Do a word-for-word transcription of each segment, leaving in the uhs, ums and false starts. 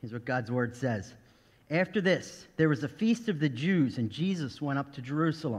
Here's what God's word says. After this, there was a feast of the Jews, and Jesus went up to Jerusalem.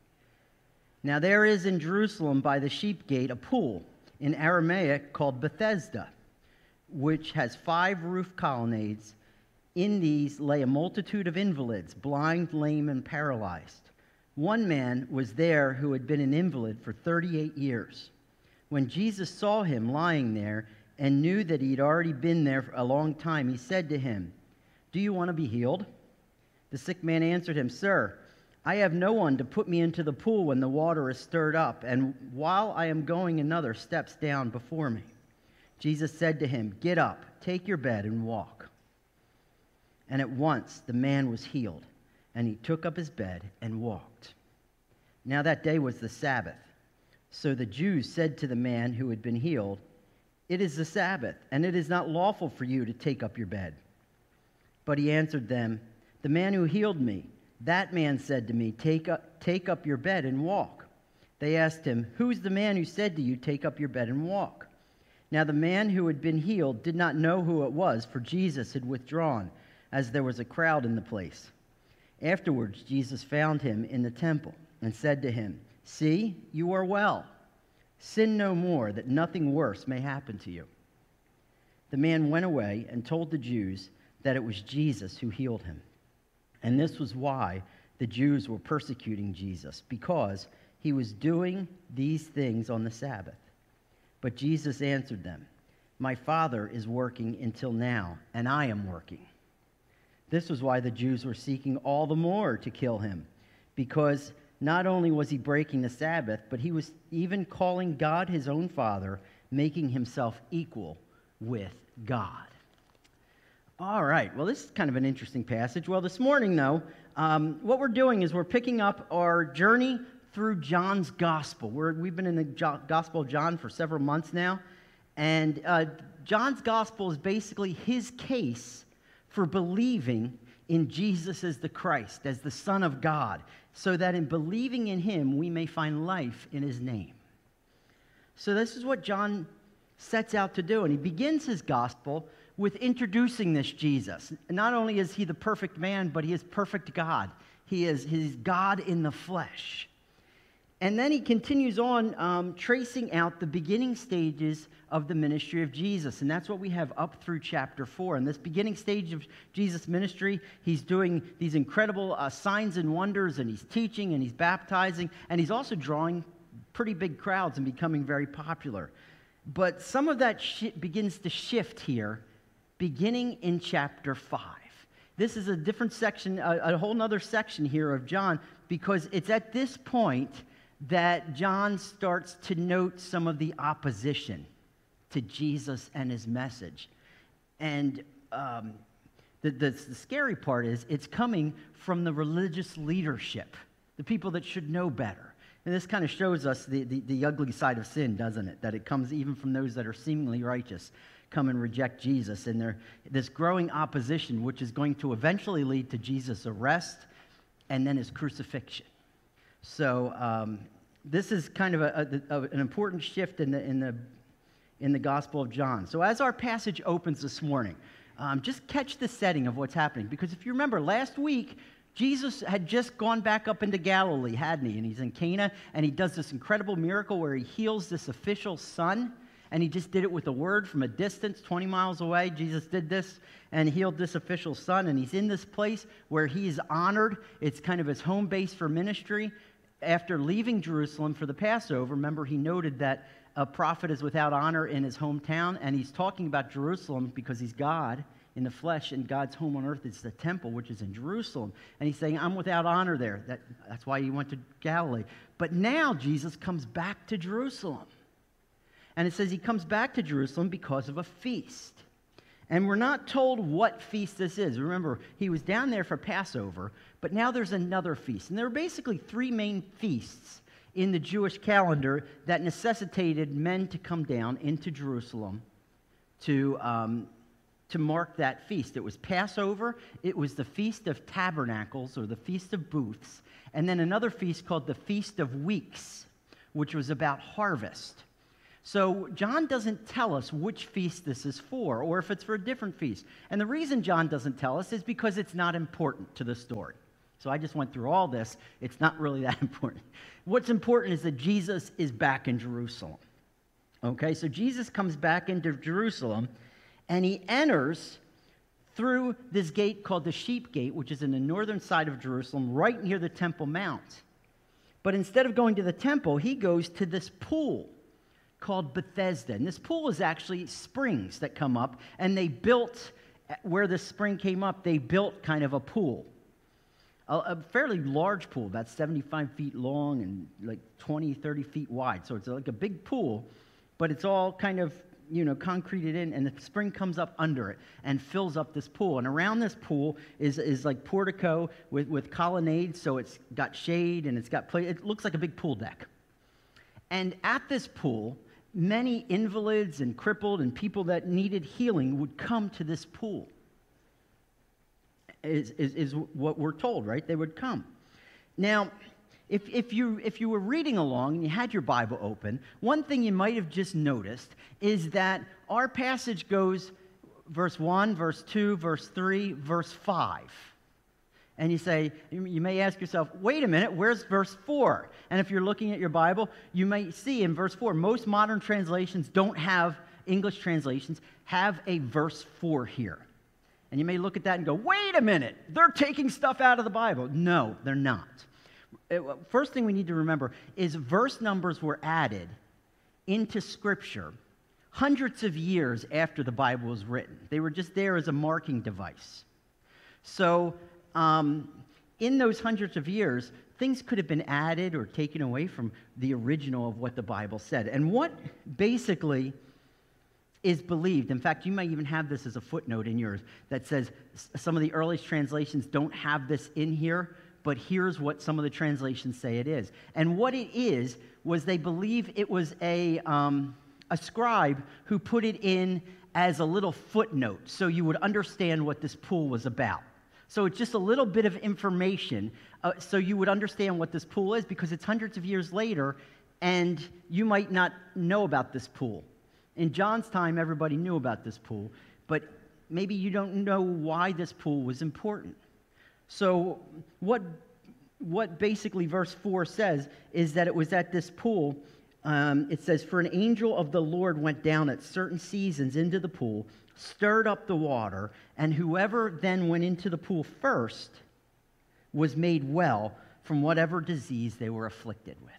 Now there is in Jerusalem by the sheep gate a pool in Aramaic called Bethesda, which has five roof colonnades. In these lay a multitude of invalids, blind, lame, and paralyzed. One man was there who had been an invalid for thirty-eight years. When Jesus saw him lying there and knew that he had already been there for a long time, he said to him, "Do you want to be healed?" The sick man answered him, "Sir, I have no one to put me into the pool when the water is stirred up, and while I am going, another steps down before me." Jesus said to him, "Get up, take your bed, and walk." And at once the man was healed, and he took up his bed and walked. Now that day was the Sabbath. So the Jews said to the man who had been healed, "It is the Sabbath, and it is not lawful for you to take up your bed." But he answered them, "The man who healed me, that man said to me, take up, take up your bed and walk." They asked him, "Who's the man who said to you, take up your bed and walk?" Now the man who had been healed did not know who it was, for Jesus had withdrawn, as there was a crowd in the place. Afterwards, Jesus found him in the temple and said to him, "See, you are well. Sin no more, that nothing worse may happen to you." The man went away and told the Jews that it was Jesus who healed him. And this was why the Jews were persecuting Jesus, because he was doing these things on the Sabbath. But Jesus answered them, "My Father is working until now, and I am working." This was why the Jews were seeking all the more to kill him, because not only was he breaking the Sabbath, but he was even calling God his own Father, making himself equal with God. All right, well, this is kind of an interesting passage. Well, this morning, though, um, what we're doing is we're picking up our journey through John's Gospel. We're, we've been in the jo- Gospel of John for several months now, and uh, John's Gospel is basically his case for believing in Jesus as the Christ, as the Son of God, so that in believing in him, we may find life in his name. So this is what John sets out to do, and he begins his gospel with introducing this Jesus. Not only is he the perfect man, but he is perfect God. He is he's God in the flesh. And then he continues on um, tracing out the beginning stages of the ministry of Jesus. And that's what we have up through chapter four. In this beginning stage of Jesus' ministry, he's doing these incredible uh, signs and wonders, and he's teaching, and he's baptizing, and he's also drawing pretty big crowds and becoming very popular. But some of that sh- begins to shift here, beginning in chapter five. This is a different section, a, a whole other section here of John, because it's at this point that John starts to note some of the opposition to Jesus and his message. And um, the, the, the scary part is it's coming from the religious leadership, the people that should know better. And this kind of shows us the, the, the ugly side of sin, doesn't it? That it comes even from those that are seemingly righteous, come and reject Jesus. And there, this growing opposition, which is going to eventually lead to Jesus' arrest and then his crucifixion. So um, this is kind of a, a, a, an important shift in the, in, the, in the Gospel of John. So as our passage opens this morning, um, just catch the setting of what's happening. Because if you remember, last week, Jesus had just gone back up into Galilee, hadn't he? And he's in Cana, and he does this incredible miracle where he heals this official's son, and he just did it with a word from a distance, twenty miles away. Jesus did this and healed this official's son, and he's in this place where he is honored. It's kind of his home base for ministry. After leaving Jerusalem for the Passover, remember he noted that a prophet is without honor in his hometown, and he's talking about Jerusalem because he's God in the flesh, and God's home on earth is the temple, which is in Jerusalem. And he's saying, I'm without honor there. That, that's why he went to Galilee. But now Jesus comes back to Jerusalem. And it says he comes back to Jerusalem because of a feast. And we're not told what feast this is. Remember, he was down there for Passover, but now there's another feast. And there are basically three main feasts in the Jewish calendar that necessitated men to come down into Jerusalem to, um, to mark that feast. It was Passover, it was the Feast of Tabernacles, or the Feast of Booths, and then another feast called the Feast of Weeks, which was about harvest. So John doesn't tell us which feast this is for, or if it's for a different feast. And the reason John doesn't tell us is because it's not important to the story. So I just went through all this. It's not really that important. What's important is that Jesus is back in Jerusalem. Okay, so Jesus comes back into Jerusalem, and he enters through this gate called the Sheep Gate, which is in the northern side of Jerusalem, right near the Temple Mount. But instead of going to the temple, he goes to this pool called Bethesda. And this pool is actually springs that come up, and they built, where the spring came up, they built kind of a pool. A, a fairly large pool, about seventy-five feet long and like twenty, thirty feet wide. So it's like a big pool, but it's all kind of, you know, concreted in, and the spring comes up under it and fills up this pool. And around this pool is, is like portico with, with colonnades, so it's got shade and it's got play. It looks like a big pool deck. And at this pool, many invalids and crippled and people that needed healing would come to this pool, is, is, is what we're told, right? They would come. Now, if, if, you, if you were reading along and you had your Bible open, one thing you might have just noticed is that our passage goes verse one, verse two, verse three, verse five. And you say, you may ask yourself, wait a minute, where's verse four? And if you're looking at your Bible, you may see in verse four, most modern translations don't have, English translations, have a verse four here. And you may look at that and go, wait a minute, they're taking stuff out of the Bible. No, they're not. First thing we need to remember is verse numbers were added into Scripture hundreds of years after the Bible was written. They were just there as a marking device. So, Um, in those hundreds of years, things could have been added or taken away from the original of what the Bible said. And what basically is believed, in fact, you might even have this as a footnote in yours, that says some of the earliest translations don't have this in here, but here's what some of the translations say it is. And what it is was they believe it was a, um, a scribe who put it in as a little footnote so you would understand what this pool was about. So it's just a little bit of information uh, so you would understand what this pool is, because it's hundreds of years later and you might not know about this pool. In John's time, everybody knew about this pool, but maybe you don't know why this pool was important. So what, what basically verse four says is that it was at this pool, um, it says, "For an angel of the Lord went down at certain seasons into the pool, stirred up the water, and whoever then went into the pool first was made well from whatever disease they were afflicted with."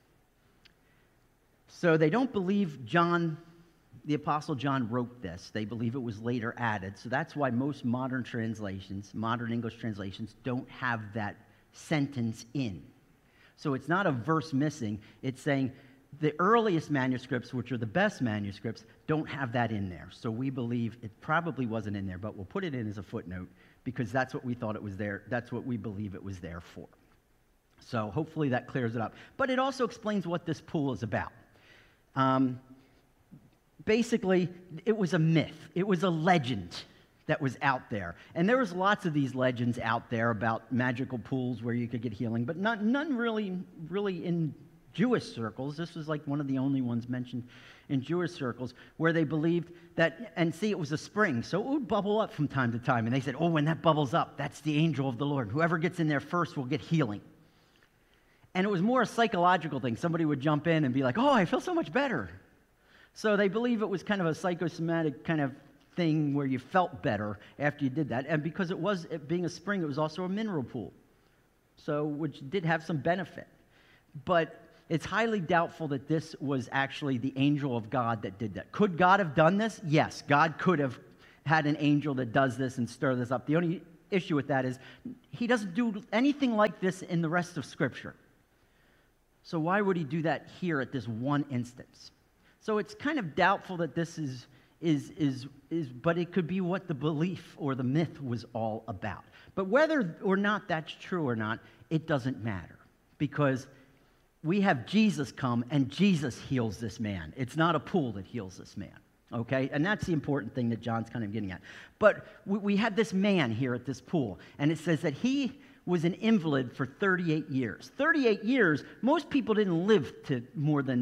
So they don't believe John, the Apostle John, wrote this. They believe it was later added. So that's why most modern translations, modern English translations, don't have that sentence in. So it's not a verse missing. It's saying the earliest manuscripts, which are the best manuscripts, don't have that in there. So we believe it probably wasn't in there, but we'll put it in as a footnote because that's what we thought it was there. That's what we believe it was there for. So hopefully that clears it up. But it also explains what this pool is about. Um, basically, it was a myth. It was a legend that was out there. And there was lots of these legends out there about magical pools where you could get healing, but not, none really, really in Jewish circles. This was like one of the only ones mentioned in Jewish circles where they believed that, and see, it was a spring, so it would bubble up from time to time. And they said, oh, when that bubbles up, that's the angel of the Lord. Whoever gets in there first will get healing. And it was more a psychological thing. Somebody would jump in and be like, oh, I feel so much better. So they believe it was kind of a psychosomatic kind of thing where you felt better after you did that. And because it was, it being a spring, it was also a mineral pool, so which did have some benefit. But it's highly doubtful that this was actually the angel of God that did that. Could God have done this? Yes, God could have had an angel that does this and stir this up. The only issue with that is he doesn't do anything like this in the rest of Scripture. So why would he do that here at this one instance? So it's kind of doubtful that this is, is, is, is, but it could be what the belief or the myth was all about. But whether or not that's true or not, it doesn't matter, because we have Jesus come and Jesus heals this man. It's not a pool that heals this man, okay? And that's the important thing that John's kind of getting at. But we, we have this man here at this pool, and it says that he was an invalid for thirty-eight years. thirty-eight years, most people didn't live to more than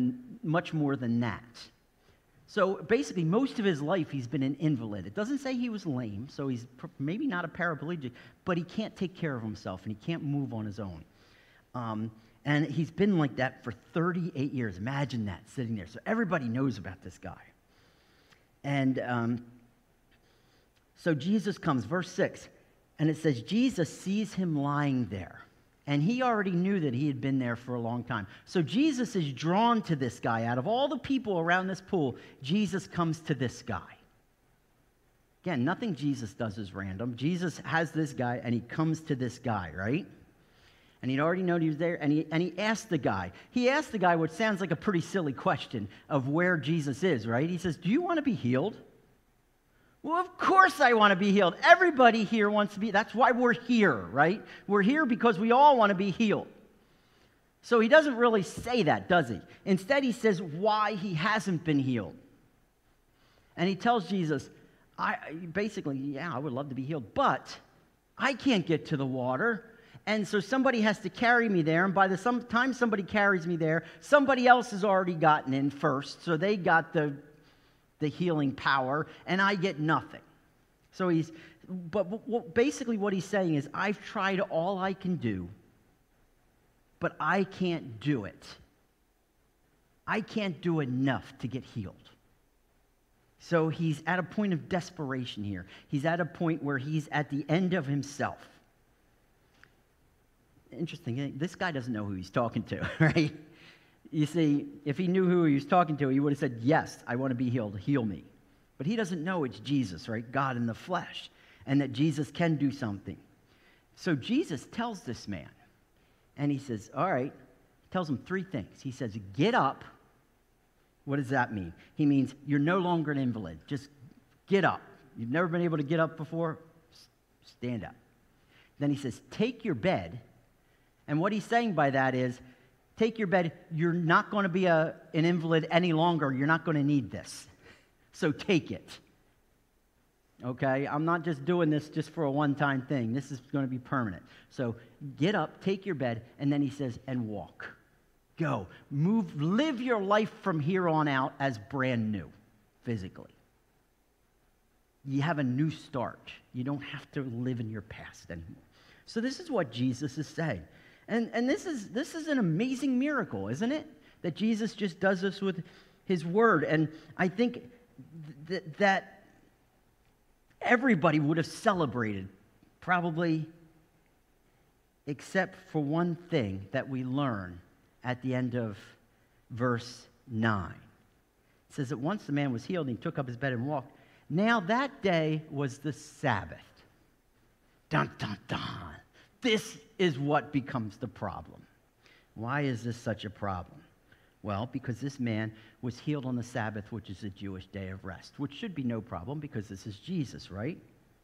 much more than that. So basically, most of his life, he's been an invalid. It doesn't say he was lame, so he's maybe not a paraplegic, but he can't take care of himself, and he can't move on his own. Um, and he's been like that for thirty-eight years. Imagine that, sitting there. So everybody knows about this guy. And um, so Jesus comes, verse six, and it says, Jesus sees him lying there. And he already knew that he had been there for a long time. So Jesus is drawn to this guy. Out of all the people around this pool, Jesus comes to this guy. Again, nothing Jesus does is random. Jesus has this guy, and he comes to this guy, right? And he'd already known he was there, and he, and he asked the guy. He asked the guy what sounds like a pretty silly question of where Jesus is, right? He says, do you want to be healed? Well, of course I want to be healed. Everybody here wants to be. That's why we're here, right? We're here because we all want to be healed. So he doesn't really say that, does he? Instead, he says why he hasn't been healed. And he tells Jesus, I basically, yeah, I would love to be healed, but I can't get to the water. And so somebody has to carry me there. And by the some time somebody carries me there, somebody else has already gotten in first. So they got the the healing power, and I get nothing. So he's, but, but basically what he's saying is, I've tried all I can do, but I can't do it. I can't do enough to get healed. So he's at a point of desperation here. He's at a point where he's at the end of himself. Interesting, this guy doesn't know who he's talking to, right? You see, if he knew who he was talking to, he would have said, yes, I want to be healed, heal me. But he doesn't know it's Jesus, right? God in the flesh, and that Jesus can do something. So Jesus tells this man, and he says, all right, tells him three things. He says, get up. What does that mean? He means you're no longer an invalid. Just get up. You've never been able to get up before? Stand up. Then he says, take your bed. And what he's saying by that is, take your bed. You're not going to be a, an invalid any longer. You're not going to need this. So take it. Okay? I'm not just doing this just for a one-time thing. This is going to be permanent. So get up, take your bed, and then he says, and walk. Go. Move, live your life from here on out as brand new, physically. You have a new start. You don't have to live in your past anymore. So this is what Jesus is saying. And, and this is this is an amazing miracle, isn't it? That Jesus just does this with his word. And I think th- that everybody would have celebrated, probably, except for one thing that we learn at the end of verse nine. It says that once the man was healed, and he took up his bed and walked. Now that day was the Sabbath. Dun, dun, dun. This is what becomes the problem. Why is this such a problem? Well, because this man was healed on the Sabbath, which is a Jewish day of rest, which should be no problem because this is Jesus, right?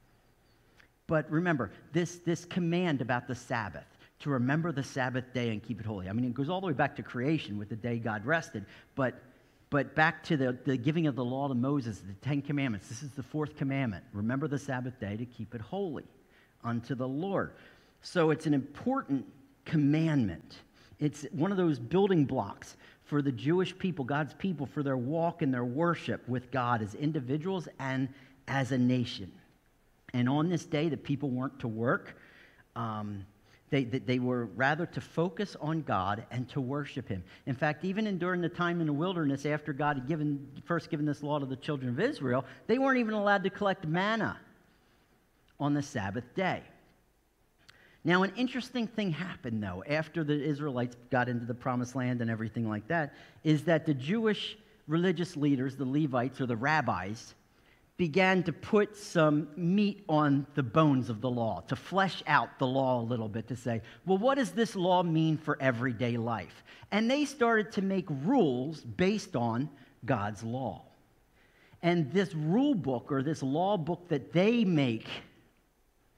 But remember, this, this command about the Sabbath, to remember the Sabbath day and keep it holy. I mean, it goes all the way back to creation with the day God rested, but, but back to the, the giving of the law to Moses, the Ten Commandments. This is the fourth commandment. Remember the Sabbath day to keep it holy unto the Lord. So it's an important commandment. It's one of those building blocks for the Jewish people, God's people, for their walk and their worship with God as individuals and as a nation. And on this day, the people weren't to work. Um, they, they, they were rather to focus on God and to worship him. In fact, even in, during the time in the wilderness, after God had given, first given this law to the children of Israel, they weren't even allowed to collect manna on the Sabbath day. Now, an interesting thing happened, though, after the Israelites got into the Promised Land and everything like that, is that the Jewish religious leaders, the Levites or the rabbis, began to put some meat on the bones of the law, to flesh out the law a little bit, to say, well, what does this law mean for everyday life? And they started to make rules based on God's law. And this rule book, or this law book that they make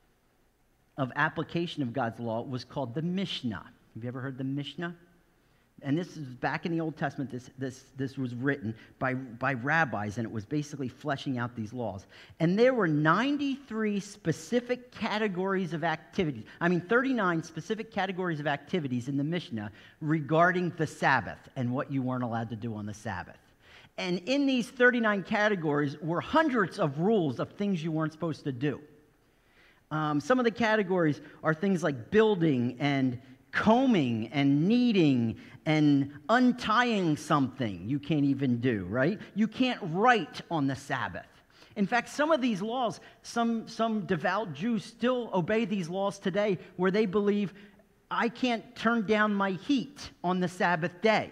of application of God's law, was called the Mishnah. Have you ever heard the Mishnah? And this is back in the Old Testament, this, this, this was written by, by rabbis, and it was basically fleshing out these laws. And there were ninety-three specific categories of activities. I mean, thirty-nine specific categories of activities in the Mishnah regarding the Sabbath and what you weren't allowed to do on the Sabbath. And in these thirty-nine categories were hundreds of rules of things you weren't supposed to do. Um, some of the categories are things like building and combing and kneading and untying something you can't even do, right? You can't write on the Sabbath. In fact, some of these laws, some, some devout Jews still obey these laws today where they believe, I can't turn down my heat on the Sabbath day.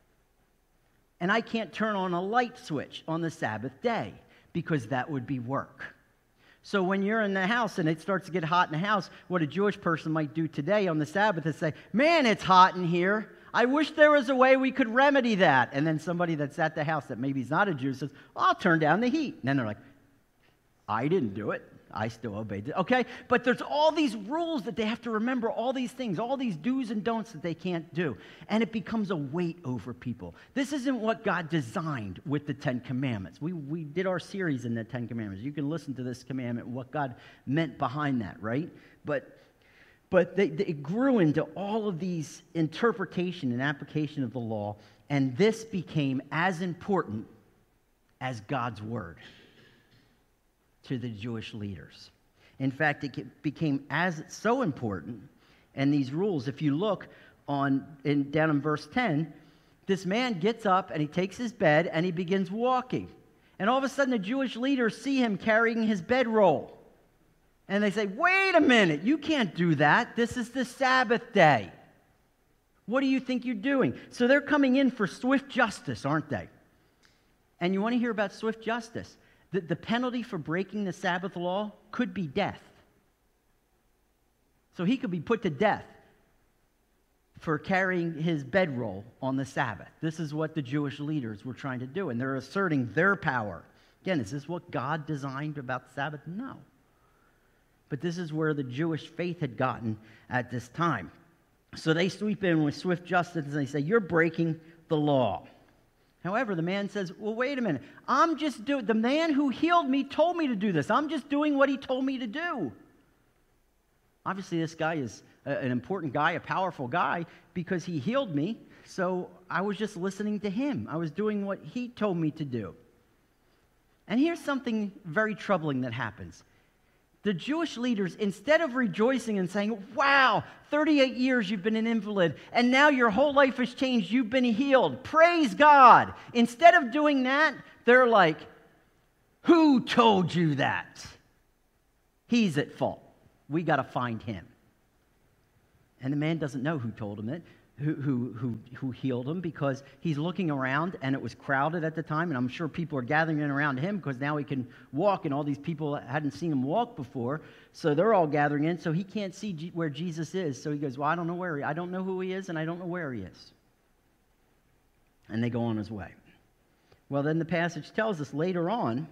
And I can't turn on a light switch on the Sabbath day because that would be work. So when you're in the house and it starts to get hot in the house, what a Jewish person might do today on the Sabbath is say, man, it's hot in here. I wish there was a way we could remedy that. And then somebody that's at the house that maybe is not a Jew says, well, I'll turn down the heat. And then they're like, I didn't do it. I still obeyed it. Okay? But there's all these rules that they have to remember, all these things, all these do's and don'ts that they can't do. And it becomes a weight over people. This isn't what God designed with the Ten Commandments. We, we did our series in the Ten Commandments. You can listen to this commandment, what God meant behind that, right? But, but they, they, it grew into all of these interpretation and application of the law, and this became as important as God's word to the Jewish leaders. In fact, it became as so important, and these rules, if you look on in, down in verse ten, this man gets up and he takes his bed and he begins walking. And all of a sudden the Jewish leaders see him carrying his bedroll. And they say, wait a minute, you can't do that. This is the Sabbath day. What do you think you're doing? So they're coming in for swift justice, aren't they? And you want to hear about swift justice? The, the penalty for breaking the Sabbath law could be death. So he could be put to death for carrying his bedroll on the Sabbath. This is what the Jewish leaders were trying to do, and they're asserting their power. Again, is this what God designed about the Sabbath? No. But this is where the Jewish faith had gotten at this time. So they sweep in with swift justice and they say, you're breaking the law. However, the man says, well, wait a minute. I'm just doing, the man who healed me told me to do this. I'm just doing what he told me to do. Obviously, this guy is a, an important guy, a powerful guy, because he healed me. So I was just listening to him. I was doing what he told me to do. And here's something very troubling that happens. The Jewish leaders, instead of rejoicing and saying, wow, thirty-eight years you've been an invalid, and now your whole life has changed, you've been healed, praise God. Instead of doing that, they're like, who told you that? He's at fault. We got to find him. And the man doesn't know who told him it. Who, who, who, who healed him, because he's looking around and it was crowded at the time, and I'm sure people are gathering in around him because now he can walk, and all these people hadn't seen him walk before, so they're all gathering in, so he can't see G- where Jesus is. So he goes, well, I don't know where he I don't know who he is, and I don't know where he is. And they go on his way. Well, then the passage tells us later on,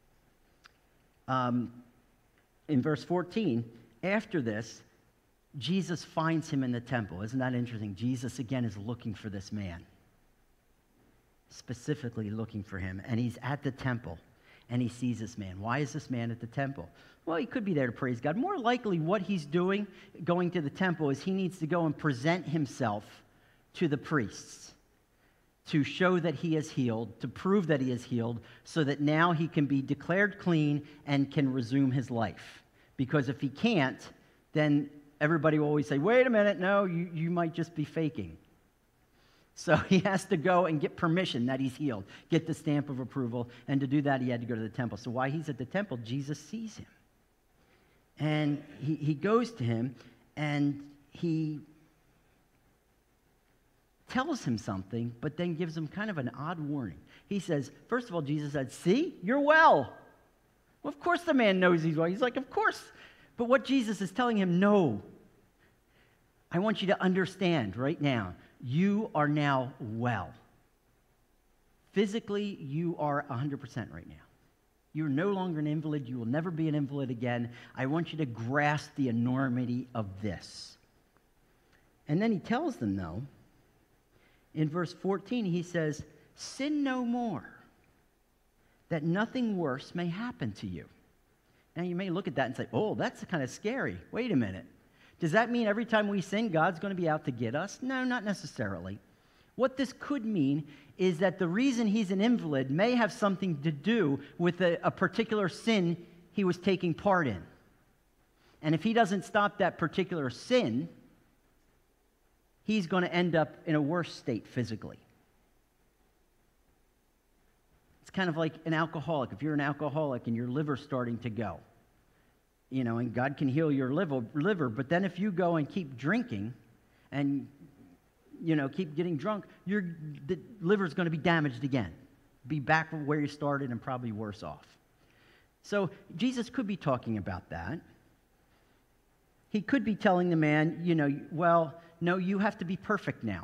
um, in verse fourteen, after this, Jesus finds him in the temple. Isn't that interesting? Jesus, again, is looking for this man. Specifically looking for him. And he's at the temple, and he sees this man. Why is this man at the temple? Well, he could be there to praise God. More likely, what he's doing, going to the temple, is he needs to go and present himself to the priests to show that he is healed, to prove that he is healed, so that now he can be declared clean and can resume his life. Because if he can't, then everybody will always say, wait a minute, no, you, you might just be faking. So he has to go and get permission that he's healed, get the stamp of approval, and to do that he had to go to the temple. So while he's at the temple, Jesus sees him. And he, he goes to him, and he tells him something, but then gives him kind of an odd warning. He says, first of all, Jesus said, see, you're well. Well, of course the man knows he's well. He's like, of course. But what Jesus is telling him, no, I want you to understand right now, you are now well. Physically, you are one hundred percent right now. You're no longer an invalid. You will never be an invalid again. I want you to grasp the enormity of this. And then he tells them, though, In verse fourteen, he says, sin no more, that nothing worse may happen to you. Now, you may look at that and say, oh, that's kind of scary. Wait a minute. Does that mean every time we sin, God's going to be out to get us? No, not necessarily. What this could mean is that the reason he's an invalid may have something to do with a, a particular sin he was taking part in. And if he doesn't stop that particular sin, he's going to end up in a worse state physically. It's kind of like an alcoholic. If you're an alcoholic and your liver's starting to go, you know, and God can heal your liver, liver, but then if you go and keep drinking and, you know, keep getting drunk, your the liver's going to be damaged again. Be back where you started and probably worse off. So Jesus could be talking about that. He could be telling the man, you know, well, no, you have to be perfect now.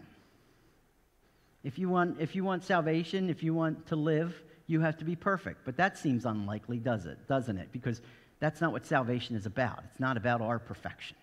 If you want, if you want salvation, if you want to live, you have to be perfect. But that seems unlikely, does it? Doesn't it? Because that's not what salvation is about. It's not about our perfection.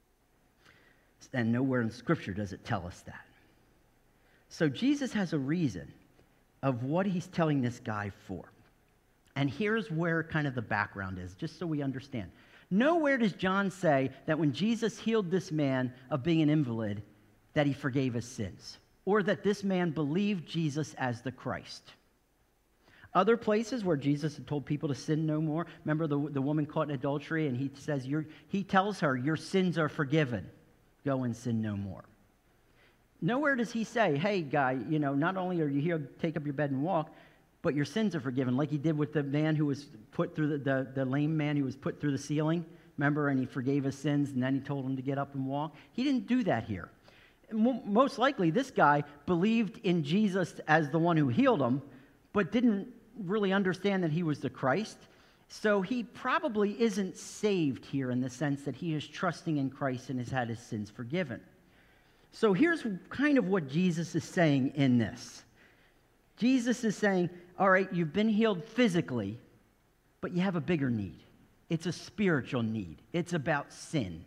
And nowhere in Scripture does it tell us that. So Jesus has a reason of what he's telling this guy for. And here's where kind of the background is, just so we understand. Nowhere does John say that when Jesus healed this man of being an invalid, that he forgave his sins, or that this man believed Jesus as the Christ. Other places where Jesus had told people to sin no more, remember the, the woman caught in adultery, and he says, You're, he tells her, your sins are forgiven. Go and sin no more. Nowhere does he say, hey, guy, you know, not only are you here, take up your bed and walk, but your sins are forgiven, like he did with the man who was put through the, the, the lame man who was put through the ceiling. Remember, and he forgave his sins, and then he told him to get up and walk. He didn't do that here. Most likely, this guy believed in Jesus as the one who healed him, but didn't really understand that he was the Christ. So he probably isn't saved here in the sense that he is trusting in Christ and has had his sins forgiven. So here's kind of what Jesus is saying in this. Jesus is saying, all right, you've been healed physically, but you have a bigger need. It's a spiritual need. It's about sin.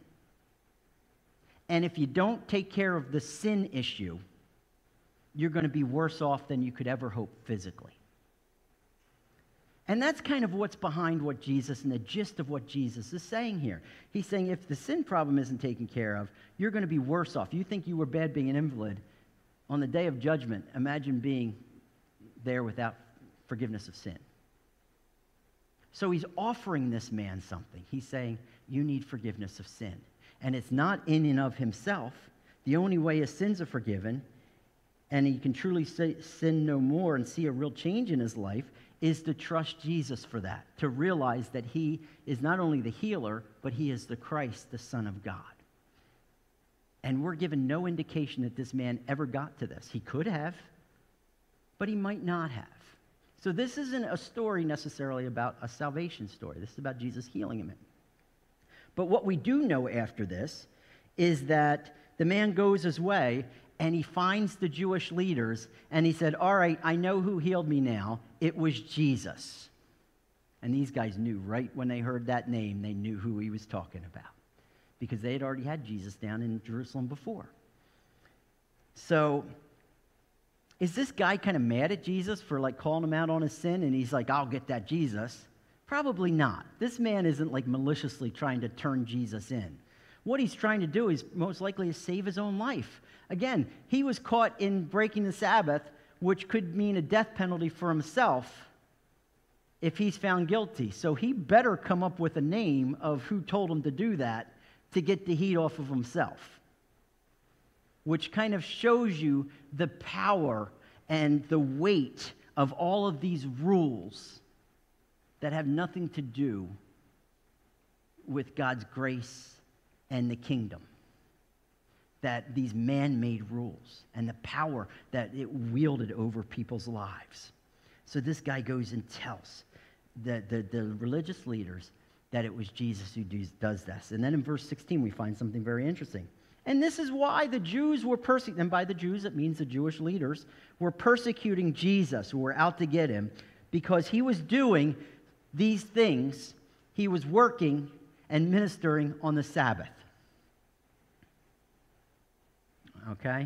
And if you don't take care of the sin issue, you're going to be worse off than you could ever hope physically. And that's kind of what's behind what Jesus and the gist of what Jesus is saying here. He's saying if the sin problem isn't taken care of, you're going to be worse off. You think you were bad being an invalid. On the day of judgment, imagine being there without forgiveness of sin. So he's offering this man something. He's saying, you need forgiveness of sin. And it's not in and of himself. The only way his sins are forgiven, and he can truly say, sin no more and see a real change in his life, is to trust Jesus for that, to realize that he is not only the healer, but he is the Christ, the Son of God. And we're given no indication that this man ever got to this. He could have, but he might not have. So this isn't a story necessarily about a salvation story. This is about Jesus healing him. But what we do know after this is that the man goes his way and he finds the Jewish leaders and he said, all right, I know who healed me now. It was Jesus. And these guys knew right when they heard that name, they knew who he was talking about because they had already had Jesus down in Jerusalem before. So is this guy kind of mad at Jesus for like calling him out on his sin and he's like, I'll get that Jesus? Probably not. This man isn't like maliciously trying to turn Jesus in. What he's trying to do is most likely to save his own life. Again, he was caught in breaking the Sabbath, which could mean a death penalty for himself if he's found guilty. So he better come up with a name of who told him to do that to get the heat off of himself, which kind of shows you the power and the weight of all of these rules that have nothing to do with God's grace and the kingdom. That these man-made rules and the power that it wielded over people's lives. So this guy goes and tells the, the, the religious leaders that it was Jesus who does, does this. And then in verse sixteen, we find something very interesting. And this is why the Jews were persecuting, and by the Jews it means the Jewish leaders, were persecuting Jesus, who were out to get him, because he was doing these things. He was working and ministering on the Sabbath. Okay?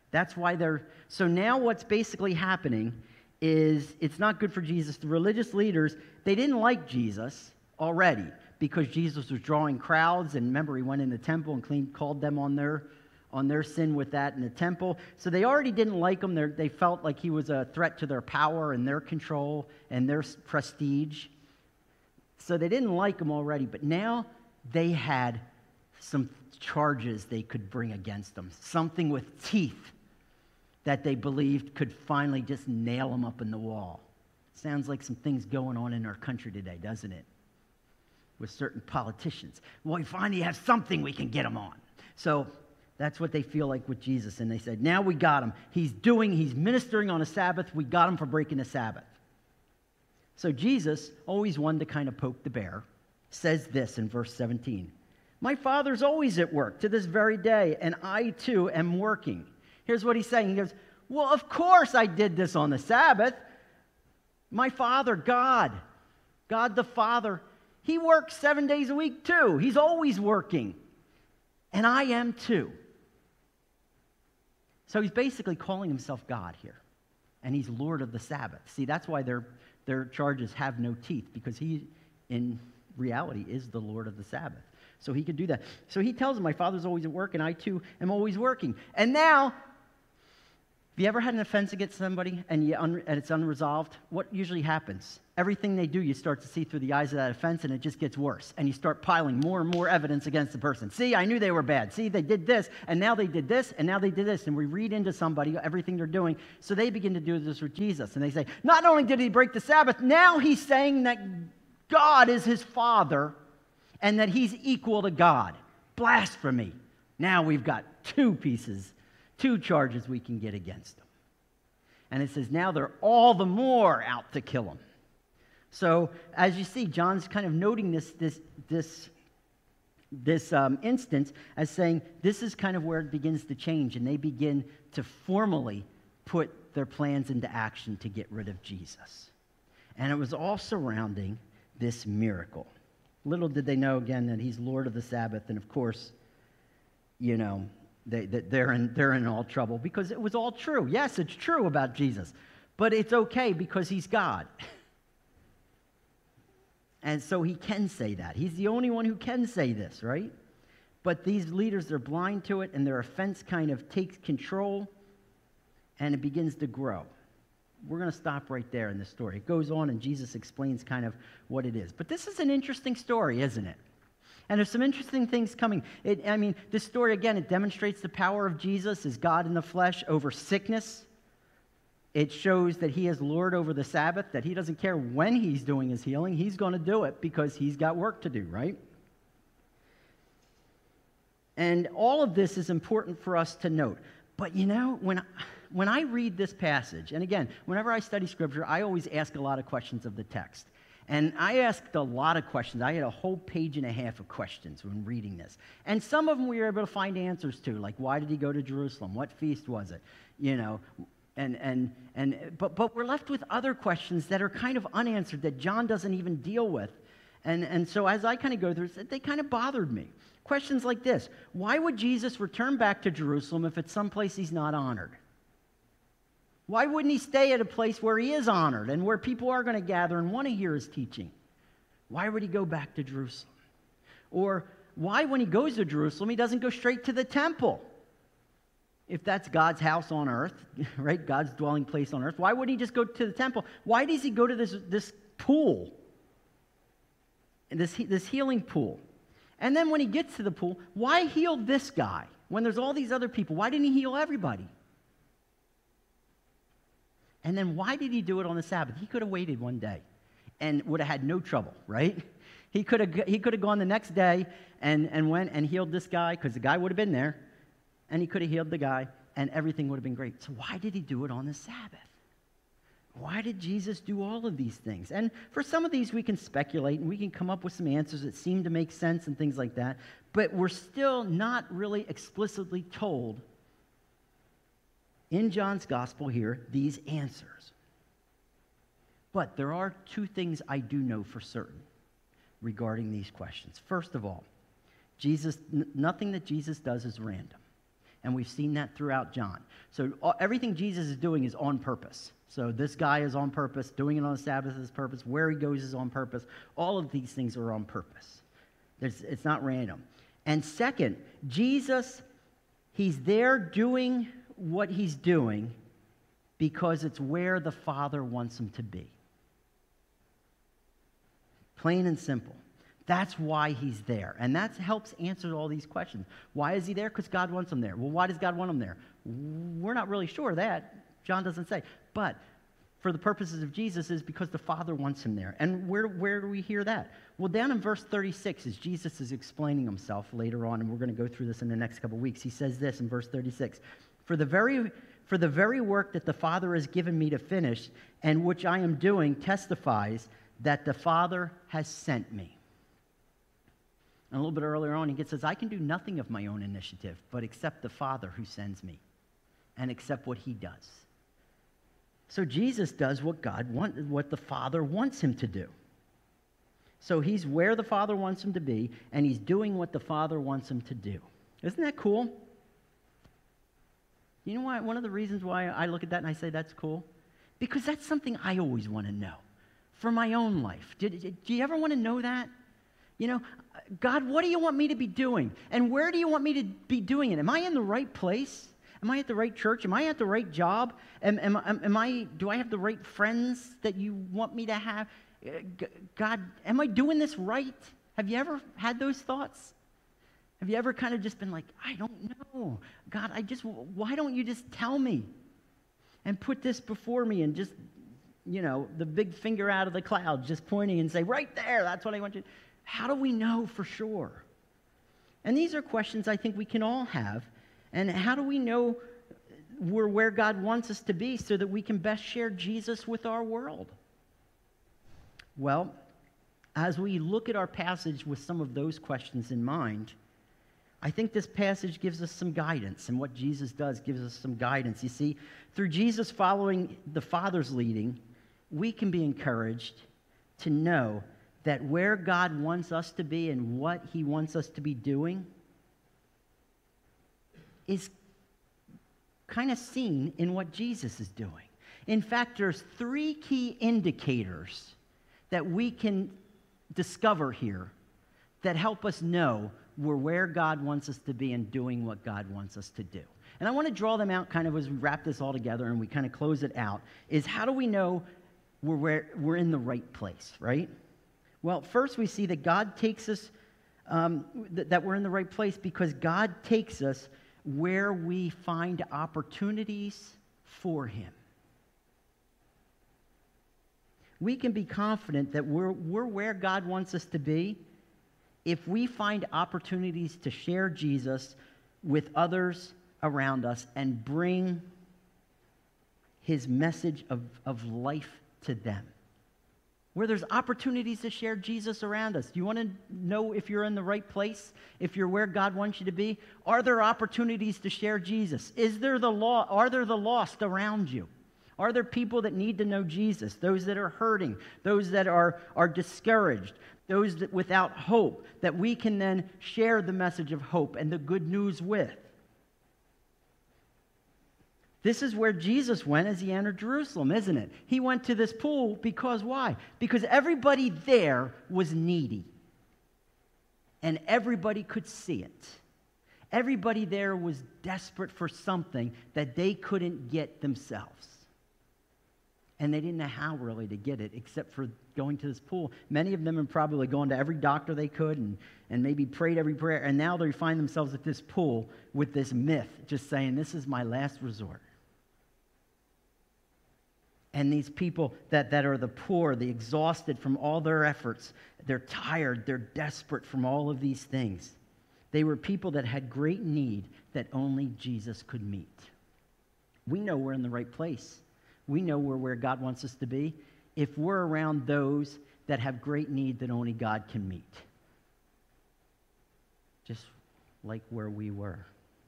That's why they're... So now what's basically happening is it's not good for Jesus. The religious leaders, they didn't like Jesus already because Jesus was drawing crowds. And remember, he went in the temple and clean, called them on their, on their sin with that in the temple. So they already didn't like him. They're, they felt like he was a threat to their power and their control and their prestige. So they didn't like him already. But now they had some charges they could bring against him. Something with teeth that they believed could finally just nail him up in the wall. Sounds like some things going on in our country today, doesn't it? With certain politicians. Well, we finally have something we can get him on. So that's what they feel like with Jesus. And they said, now we got him. He's doing, he's ministering on a Sabbath. We got him for breaking the Sabbath. So Jesus, always one to kind of poke the bear, says this in verse seventeen. My Father's always at work to this very day, and I too am working. Here's what he's saying. He goes, well, of course I did this on the Sabbath. My Father, God, God the Father, he works seven days a week too. He's always working. And I am too. So he's basically calling himself God here. And he's Lord of the Sabbath. See, that's why their, their charges have no teeth, because he, in reality, is the Lord of the Sabbath. So he could do that. So he tells them, my Father's always at work, and I too am always working. And now, have you ever had an offense against somebody and, you un- and it's unresolved? What usually happens? Everything they do, you start to see through the eyes of that offense, and it just gets worse. And you start piling more and more evidence against the person. See, I knew they were bad. See, they did this, and now they did this, and now they did this. And we read into somebody everything they're doing. So they begin to do this with Jesus. And they say, not only did he break the Sabbath, now he's saying that God is his Father and that he's equal to God. Blasphemy. Now we've got two pieces, two charges we can get against him. And it says now they're all the more out to kill him. So as you see, John's kind of noting this, this, this, this um, instance as saying this is kind of where it begins to change, and they begin to formally put their plans into action to get rid of Jesus. And it was all surrounding this miracle. Little did they know, again, that he's Lord of the Sabbath. And, of course, you know, they, they, they're, in, they're in all trouble because it was all true. Yes, it's true about Jesus. But it's okay because he's God. And so he can say that. He's the only one who can say this, right? But these leaders, they're blind to it, and their offense kind of takes control, and it begins to grow. We're going to stop right there in this story. It goes on, and Jesus explains kind of what it is. But this is an interesting story, isn't it? And there's some interesting things coming. It, I mean, this story, again, it demonstrates the power of Jesus as God in the flesh over sickness. It shows that he is Lord over the Sabbath, that he doesn't care when he's doing his healing. He's going to do it because he's got work to do, right? And all of this is important for us to note. But, you know, when... When I read this passage, and again, whenever I study Scripture, I always ask a lot of questions of the text. And I asked a lot of questions. I had a whole page and a half of questions when reading this. And some of them we were able to find answers to, like why did he go to Jerusalem? What feast was it? You know, and and and but but we're left with other questions that are kind of unanswered that John doesn't even deal with. And and so as I kind of go through this, they kind of bothered me. Questions like this: why would Jesus return back to Jerusalem if it's someplace he's not honored? Why wouldn't he stay at a place where he is honored and where people are going to gather and want to hear his teaching? Why would he go back to Jerusalem? Or why, when he goes to Jerusalem, he doesn't go straight to the temple? If that's God's house on earth, right, God's dwelling place on earth, why wouldn't he just go to the temple? Why does he go to this, this pool, this, this healing pool? And then when he gets to the pool, why heal this guy when there's all these other people? Why didn't he heal everybody? And then why did he do it on the Sabbath? He could have waited one day and would have had no trouble, right? He could have he could have gone the next day and, and went and healed this guy because the guy would have been there, and he could have healed the guy, and everything would have been great. So why did he do it on the Sabbath? Why did Jesus do all of these things? And for some of these, we can speculate, and we can come up with some answers that seem to make sense and things like that, but we're still not really explicitly told in John's gospel here, these answers. But there are two things I do know for certain regarding these questions. First of all, Jesus, n- nothing that Jesus does is random. And we've seen that throughout John. So all, everything Jesus is doing is on purpose. So this guy is on purpose, doing it on the Sabbath is purpose, where he goes is on purpose. All of these things are on purpose. There's, it's not random. And second, Jesus, he's there doing what he's doing because it's where the Father wants him to be. Plain and simple. That's why he's there. And that helps answer all these questions. Why is he there? Because God wants him there. Well, why does God want him there? We're not really sure of that. John doesn't say. But for the purposes of Jesus is because the Father wants him there. And where, where do we hear that? Well, down in verse thirty-six, as Jesus is explaining himself later on, and we're going to go through this in the next couple of weeks, he says this in verse thirty-six. For the very for the very work that the Father has given me to finish, and which I am doing, testifies that the Father has sent me. And a little bit earlier on, he says, I can do nothing of my own initiative, but accept the Father who sends me, and accept what he does. So Jesus does what God want, what the Father wants him to do. So he's where the Father wants him to be, and he's doing what the Father wants him to do. Isn't that cool? You know why? One of the reasons why I look at that and I say that's cool? Because that's something I always want to know for my own life. Do, do you ever want to know that? You know, God, what do you want me to be doing? And where do you want me to be doing it? Am I in the right place? Am I at the right church? Am I at the right job? Am, am, am I, do I have the right friends that you want me to have? God, am I doing this right? Have you ever had those thoughts? Have you ever kind of just been like, I don't know. God, I just, why don't you just tell me? And put this before me and just, you know, the big finger out of the clouds, just pointing and say, right there, that's what I want you to. How do we know for sure? And these are questions I think we can all have. And how do we know we're where God wants us to be so that we can best share Jesus with our world? Well, as we look at our passage with some of those questions in mind, I think this passage gives us some guidance, and what Jesus does gives us some guidance. You see, through Jesus following the Father's leading, we can be encouraged to know that where God wants us to be and what he wants us to be doing is kind of seen in what Jesus is doing. In fact, there's three key indicators that we can discover here that help us know we're where God wants us to be and doing what God wants us to do. And I want to draw them out kind of as we wrap this all together and we kind of close it out, is how do we know we're, where, we're in the right place, right? Well, first we see that God takes us, um, th- that we're in the right place because God takes us where we find opportunities for him. We can be confident that we're, we're where God wants us to be if we find opportunities to share Jesus with others around us and bring his message of, of life to them. Where there's opportunities to share Jesus around us. Do you want to know if you're in the right place? If you're where God wants you to be? Are there opportunities to share Jesus? Is there the law? Are there the lost around you? Are there people that need to know Jesus? Those that are hurting, those that are, are discouraged, those that without hope, that we can then share the message of hope and the good news with. This is where Jesus went as he entered Jerusalem, isn't it? He went to this pool because why? Because everybody there was needy. And everybody could see it. Everybody there was desperate for something that they couldn't get themselves. And they didn't know how really to get it except for going to this pool. Many of them had probably gone to every doctor they could and, and maybe prayed every prayer. And now they find themselves at this pool with this myth, just saying, this is my last resort. And these people that, that are the poor, the exhausted from all their efforts, they're tired, they're desperate from all of these things. They were people that had great need that only Jesus could meet. We know we're in the right place. We know we're where God wants us to be if we're around those that have great need that only God can meet. Just like where we were.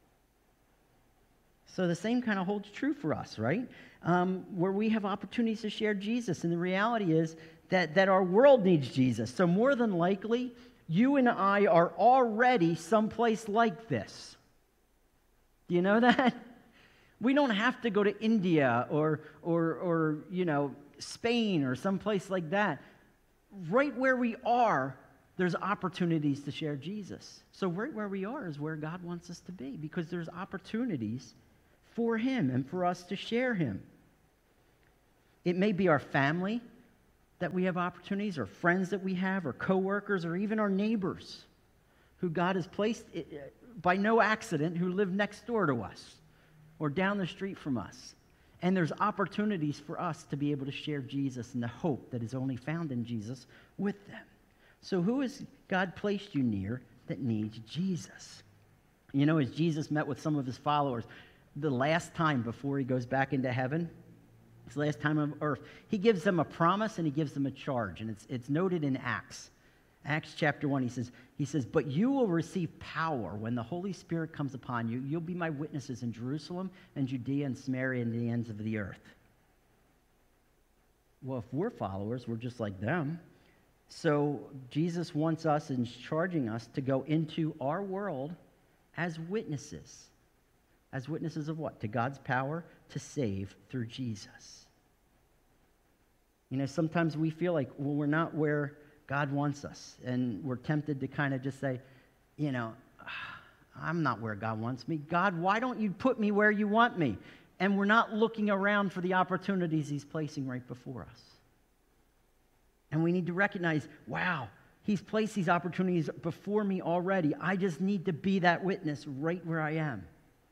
So the same kind of holds true for us, right? Um, where we have opportunities to share Jesus. And the reality is that, that our world needs Jesus. So more than likely, you and I are already someplace like this. Do you know that? We don't have to go to India or, or, or you know, Spain or someplace like that. Right where we are, there's opportunities to share Jesus. So right where we are is where God wants us to be, because there's opportunities for him and for us to share him. It may be our family that we have opportunities, or friends that we have, or coworkers, or even our neighbors who God has placed by no accident, who live next door to us or down the street from us. And there's opportunities for us to be able to share Jesus and the hope that is only found in Jesus with them. So who has God placed you near that needs Jesus? You know, as Jesus met with some of his followers, the last time before he goes back into heaven, his last time on earth, he gives them a promise and he gives them a charge. And it's, it's noted in Acts. Acts chapter one, he says, he says, but you will receive power when the Holy Spirit comes upon you. You'll be my witnesses in Jerusalem and Judea and Samaria and the ends of the earth. Well, if we're followers, we're just like them. So Jesus wants us and is charging us to go into our world as witnesses. As witnesses of what? To God's power to save through Jesus. You know, sometimes we feel like, well, we're not where God wants us. And we're tempted to kind of just say, you know, I'm not where God wants me. God, why don't you put me where you want me? And we're not looking around for the opportunities he's placing right before us. And we need to recognize, wow, he's placed these opportunities before me already. I just need to be that witness right where I am.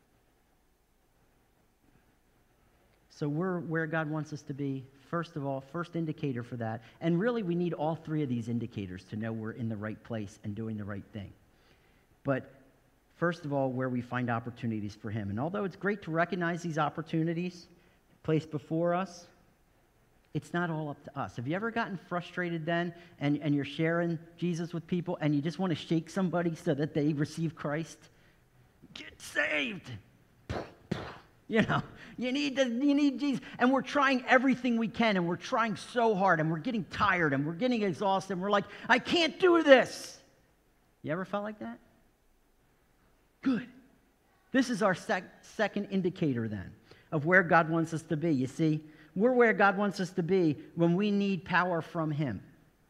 So we're where God wants us to be, first of all, first indicator for that. And really, we need all three of these indicators to know we're in the right place and doing the right thing. But first of all, where we find opportunities for him. And although it's great to recognize these opportunities placed before us, it's not all up to us. Have you ever gotten frustrated then and, and you're sharing Jesus with people and you just want to shake somebody so that they receive Christ? Get saved! You know, you need to, you need Jesus. And we're trying everything we can, and we're trying so hard, and we're getting tired, and we're getting exhausted, and we're like, I can't do this. You ever felt like that? Good. This is our sec- second indicator then of where God wants us to be. You see, we're where God wants us to be when we need power from him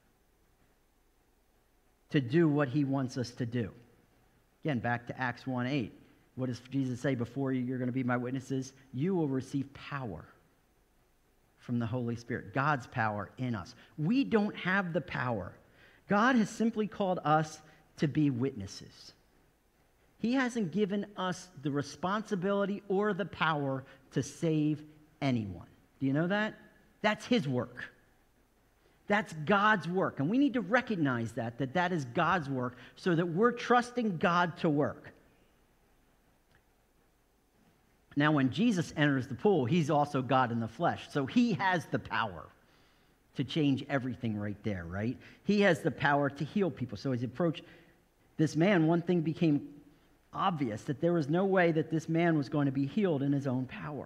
to do what he wants us to do. Again, back to Acts one eight. What does Jesus say? Before you're going to be my witnesses, you will receive power from the Holy Spirit, God's power in us. We don't have the power. God has simply called us to be witnesses. He hasn't given us the responsibility or the power to save anyone. Do you know that? That's his work. That's God's work. And we need to recognize that, that that is God's work, so that we're trusting God to work. Now, when Jesus enters the pool, he's also God in the flesh. So he has the power to change everything right there, right? He has the power to heal people. So as he approached this man, one thing became obvious, that there was no way that this man was going to be healed in his own power.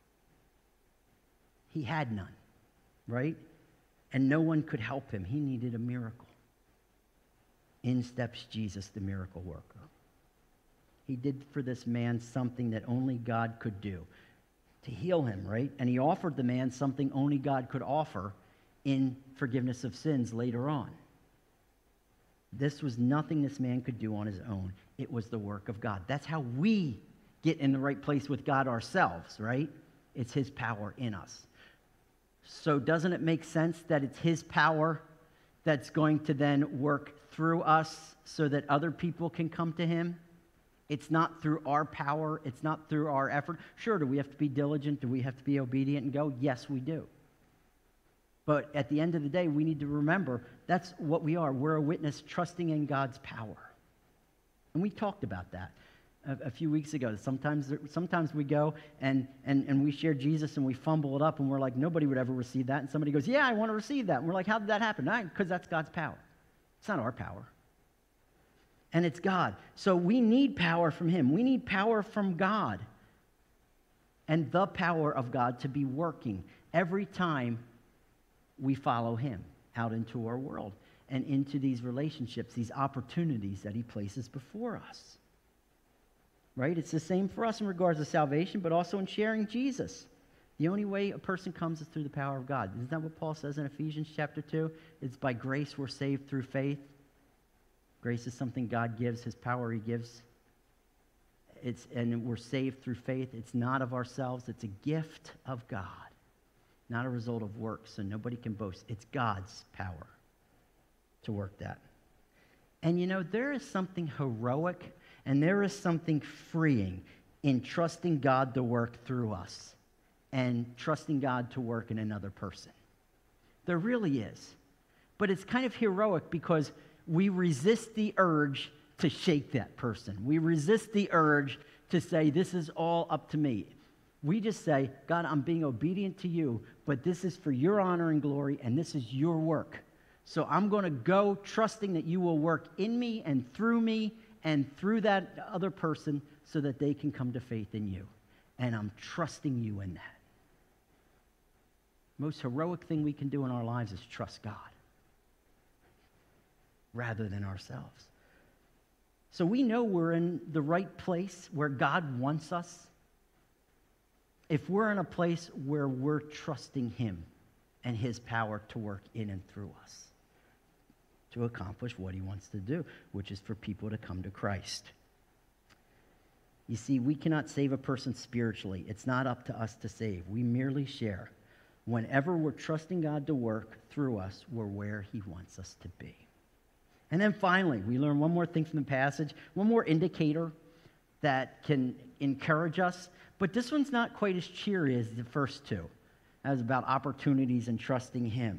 He had none, right? And no one could help him. He needed a miracle. In steps Jesus, the miracle worker. He did for this man something that only God could do, to heal him, right? And he offered the man something only God could offer in forgiveness of sins later on. This was nothing this man could do on his own. It was the work of God. That's how we get in the right place with God ourselves, right? It's his power in us. So doesn't it make sense that it's his power that's going to then work through us so that other people can come to him? It's not through our power. It's not through our effort. Sure, do we have to be diligent? Do we have to be obedient and go? Yes, we do. But at the end of the day, we need to remember that's what we are. We're a witness trusting in God's power. And we talked about that a, a few weeks ago. Sometimes, sometimes we go and, and, and we share Jesus and we fumble it up and we're like, nobody would ever receive that. And somebody goes, yeah, I want to receive that. And we're like, how did that happen? Because that's God's power. It's not our power. And it's God. So we need power from him. We need power from God. And the power of God to be working every time we follow him out into our world and into these relationships, these opportunities that he places before us. right? It's the same for us in regards to salvation, but also in sharing Jesus. The only way a person comes is through the power of God. Isn't that what Paul says in Ephesians chapter two? It's by grace we're saved through faith. Grace is something God gives, his power he gives. It's, and we're saved through faith. It's not of ourselves. It's a gift of God, not a result of works, so nobody can boast. It's God's power to work that. And you know, there is something heroic and there is something freeing in trusting God to work through us and trusting God to work in another person. There really is. But it's kind of heroic because we resist the urge to shake that person. We resist the urge to say, this is all up to me. We just say, God, I'm being obedient to you, but this is for your honor and glory, and this is your work. So I'm going to go trusting that you will work in me and through me and through that other person so that they can come to faith in you. And I'm trusting you in that. Most heroic thing we can do in our lives is trust God rather than ourselves. So we know we're in the right place where God wants us if we're in a place where we're trusting him and his power to work in and through us to accomplish what he wants to do, which is for people to come to Christ. You see, we cannot save a person spiritually. It's not up to us to save. We merely share. Whenever we're trusting God to work through us, we're where he wants us to be. And then finally, we learn one more thing from the passage, one more indicator that can encourage us. But this one's not quite as cheery as the first two. That was about opportunities and trusting him.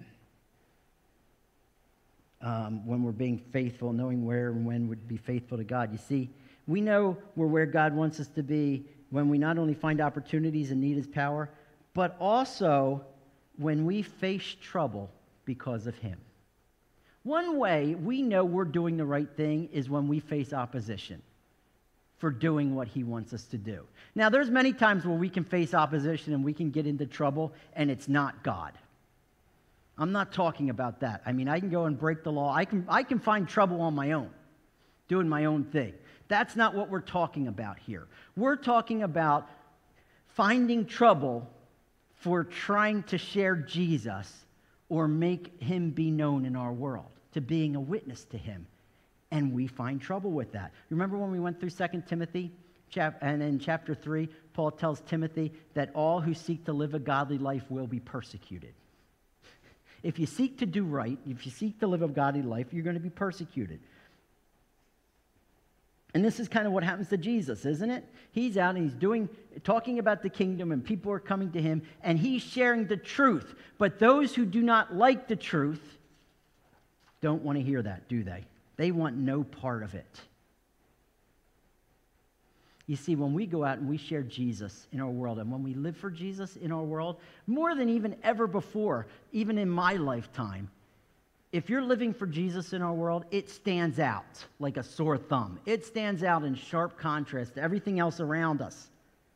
Um, when we're being faithful, knowing where and when we'd be faithful to God. You see, we know we're where God wants us to be when we not only find opportunities and need his power, but also when we face trouble because of him. One way we know we're doing the right thing is when we face opposition for doing what he wants us to do. Now, there's many times where we can face opposition and we can get into trouble, and it's not God. I'm not talking about that. I mean, I can go and break the law. I can, I can find trouble on my own, doing my own thing. That's not what we're talking about here. We're talking about finding trouble for trying to share Jesus or make him be known in our world, to being a witness to him. And we find trouble with that. Remember when we went through Second Timothy? Chap- and in chapter three, Paul tells Timothy that all who seek to live a godly life will be persecuted. If you seek to do right, if you seek to live a godly life, you're going to be persecuted. And this is kind of what happens to Jesus, isn't it? He's out and he's doing, talking about the kingdom, and people are coming to him, and he's sharing the truth. But those who do not like the truth don't want to hear that, do they? They want no part of it. You see, when we go out and we share Jesus in our world, and when we live for Jesus in our world, more than even ever before, even in my lifetime, if you're living for Jesus in our world, it stands out like a sore thumb. It stands out in sharp contrast to everything else around us.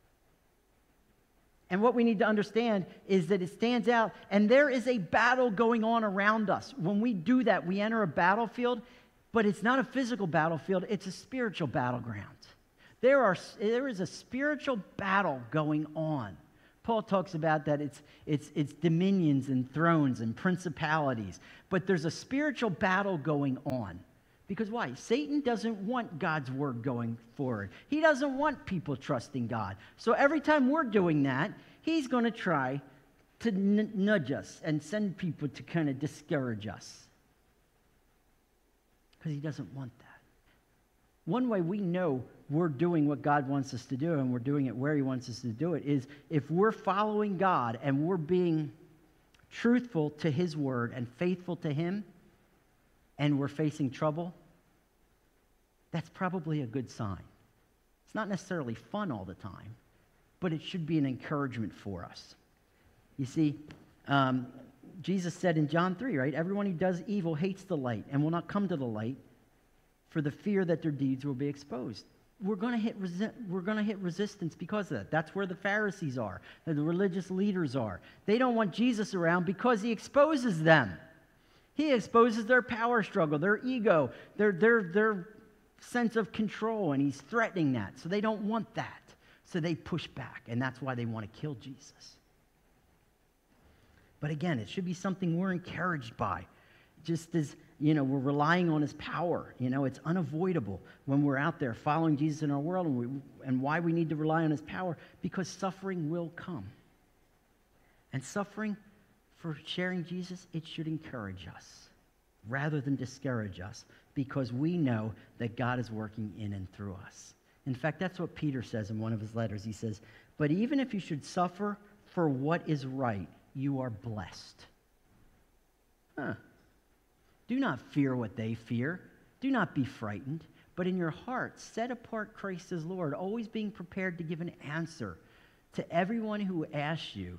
And what we need to understand is that it stands out, and there is a battle going on around us. When we do that, we enter a battlefield, but it's not a physical battlefield, it's a spiritual battleground. There are, there is a spiritual battle going on. Paul talks about that it's, it's, it's dominions and thrones and principalities. But there's a spiritual battle going on. Because why? Satan doesn't want God's word going forward. He doesn't want people trusting God. So every time we're doing that, he's going to try to n- nudge us and send people to kind of discourage us. Because he doesn't want that. One way we know we're doing what God wants us to do, and we're doing it where he wants us to do it, is if we're following God and we're being truthful to his word and faithful to him, and we're facing trouble, that's probably a good sign. It's not necessarily fun all the time, but it should be an encouragement for us. You see, um, Jesus said in John three, right? Everyone who does evil hates the light and will not come to the light for the fear that their deeds will be exposed. We're going to hit resi- we're going to hit resistance because of that. That's where the Pharisees are, the religious leaders are. They don't want Jesus around because he exposes them. He exposes their power struggle, their ego, their their their sense of control, and he's threatening that. So they don't want that. So they push back, and that's why they want to kill Jesus. But again, it should be something we're encouraged by. Just as, you know, we're relying on his power. You know, it's unavoidable when we're out there following Jesus in our world, and, we, and why we need to rely on his power, because suffering will come. And suffering for sharing Jesus, it should encourage us rather than discourage us, because we know that God is working in and through us. In fact, that's what Peter says in one of his letters. He says, but even if you should suffer for what is right, you are blessed. Huh. Do not fear what they fear. Do not be frightened. But in your heart, set apart Christ as Lord, always being prepared to give an answer to everyone who asks you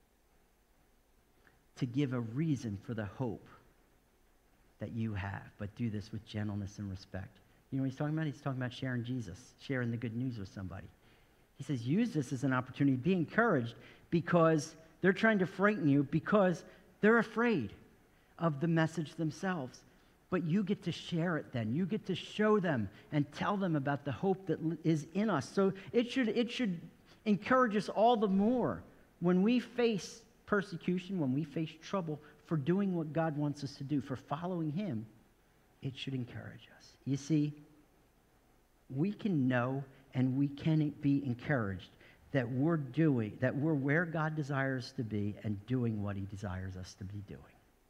to give a reason for the hope that you have. But do this with gentleness and respect. You know what he's talking about? He's talking about sharing Jesus, sharing the good news with somebody. He says, use this as an opportunity to be encouraged, because they're trying to frighten you, because they're afraid of the message themselves. But you get to share it then. You get to show them and tell them about the hope that is in us. So it should, it should encourage us all the more when we face persecution, when we face trouble for doing what God wants us to do, for following him. It should encourage us. You see, we can know and we can be encouraged that we're doing, that we're where God desires us to be and doing what he desires us to be doing.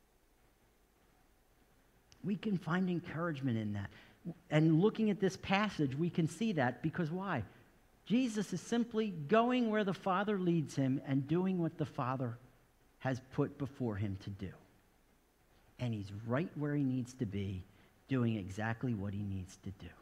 We can find encouragement in that. And looking at this passage, we can see that, because why? Jesus is simply going where the Father leads him and doing what the Father has put before him to do. And he's right where he needs to be, doing exactly what he needs to do.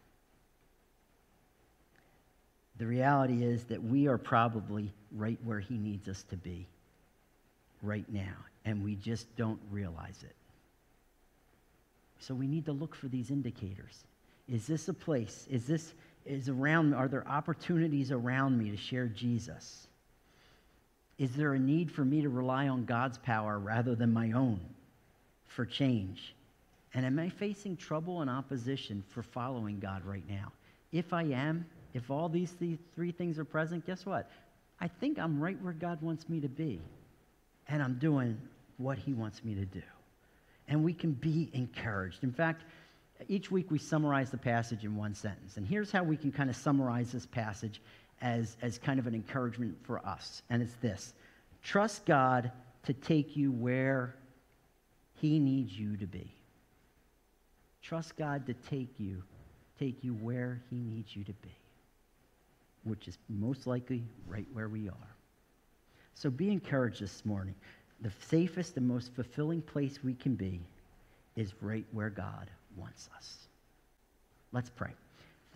The reality is that we are probably right where he needs us to be right now, and we just don't realize it. So we need to look for these indicators. Is this a place? Is this is around? Are there opportunities around me to share Jesus? Is there a need for me to rely on God's power rather than my own for change? And am I facing trouble and opposition for following God right now? If I am, if all these th- three things are present, guess what? I think I'm right where God wants me to be. And I'm doing what he wants me to do. And we can be encouraged. In fact, each week we summarize the passage in one sentence. And here's how we can kind of summarize this passage as, as kind of an encouragement for us. And it's this: trust God to take you where he needs you to be. Trust God to take you, take you where he needs you to be, which is most likely right where we are. So be encouraged this morning. The safest and most fulfilling place we can be is right where God wants us. Let's pray.